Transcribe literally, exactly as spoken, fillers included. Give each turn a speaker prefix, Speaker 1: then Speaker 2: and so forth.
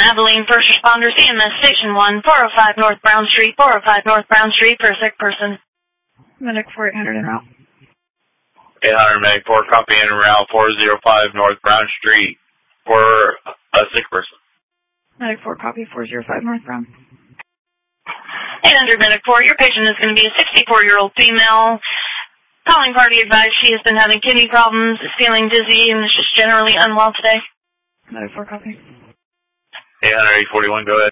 Speaker 1: Abilene First Responder, C M S Station one, four oh five North Brown Street, four oh five North Brown Street for a sick person.
Speaker 2: Medic four eight hundred en route.
Speaker 3: eight hundred, Medic four, copy in route four oh five North Brown Street for a sick person.
Speaker 2: Medic four, copy four oh five North Brown.
Speaker 1: eight hundred, Medic four, your patient is going to be a sixty-four-year-old female. Calling party advised she has been having kidney problems, is feeling dizzy, and is just generally unwell today.
Speaker 2: Medic four, copy.
Speaker 3: eight hundred, eight forty-one, go ahead.